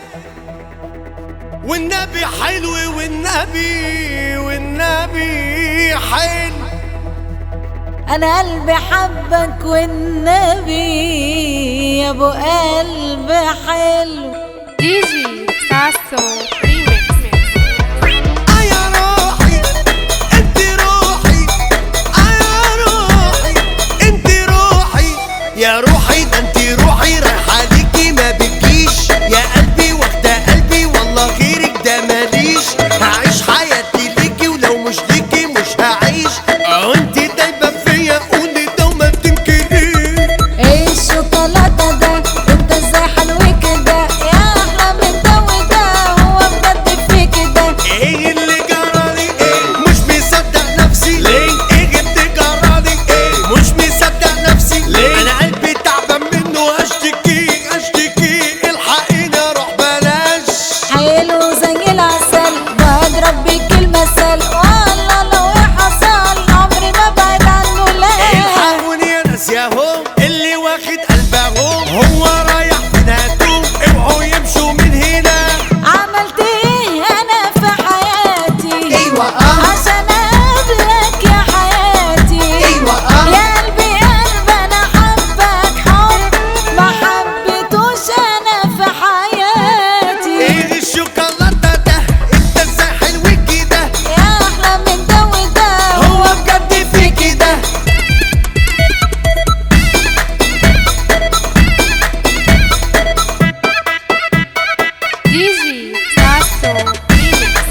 والنبي حلو والنبي حلو. انا قلبي حبك والنبي يا ابو قلب حلو. دي جي ساسو ريميكس. يا روحي انت روحي، يا روحي انت روحي، يا روحي ده انت روحي رايحه ليكي ما بتجيش. يا قلبي واخده قلبي والله غيرك ده ماليش. هعيش حياتي ليكي ولو مش ليكي مش هعيش. انت دايما فيا قولي ده وما بتنكريش. ايه الشوكولاته ده انت ازاي حلو كده يا احلى من ده وده هو بجد في كده. ايه اللي جرالي ايه مش مصدق نفسي ليه. ايه اللي جرالي ايه مش مصدق نفسي ليه. انا قلبي تعبان منه اشتكي الحقيني اروح بلاش. حلو زي العسل بضرب بيك المثل والله لو ايه حصل عمري ما بعد عنه لا. الحقوني يا ناس ياهو اللي واخد قلبهم هو رايح بناته. اوعوا يمشوا من هنا. عملت ايه انا في حياتي ايوه عشان اقابلك يا حياتي. ايوه يا قلبي انا حبك حب ما حبيتوش انا في حياتي. ايه الشوكولاته ده انت ازاي حلو كده يا احلى من ده وده هو بجد في كده. دي جي ساسو ريميكس.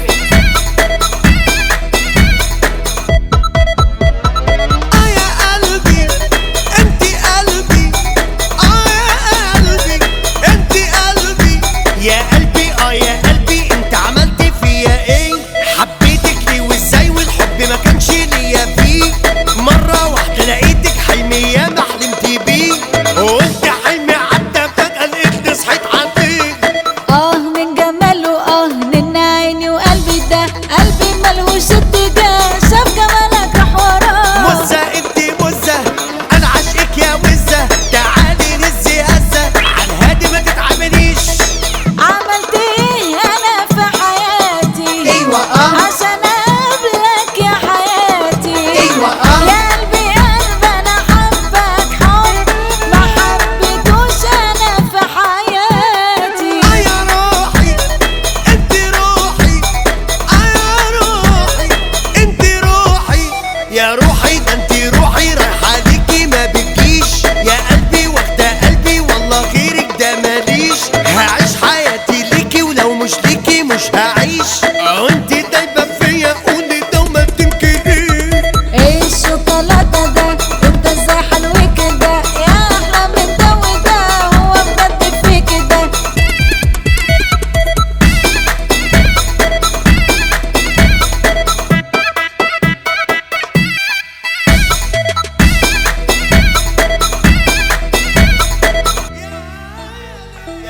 يا قلبي انت قلبي، يا قلبي انت قلبي، يا قلبي يا قلبي انت عملت فيا ايه. حبيتك ليه وازاي والحب ما كانش ليا فيه. مرة واحدة لقيتك حلمي يا ما حلمت بيه. وقلت حلمي عدى فجأة لقيتني صحيت عليك. من جماله من عيني وقلبي ده قلبي ملهوش اتجاه شاف جمالك راح وراه. مزة انت مزة انا عاشقك يا وزة. تعالي نزي هزة عالهادي ما تتعامليش. عملت ايه انا في حياتي ايوه عشان اقابلك يا حياتي. ايوه يا قلبي انا حبك حب ما حبيتوش انا في حياتي. يا روحي انت روحي، يا روحي انت روحي، يا روحي ده انت روحي رايحه ليكي ما بتجيش. يا قلبي واخده قلبي والله غيرك ده ماليش. هعيش حياتي ليكي ولو مش ليكي مش هعيش.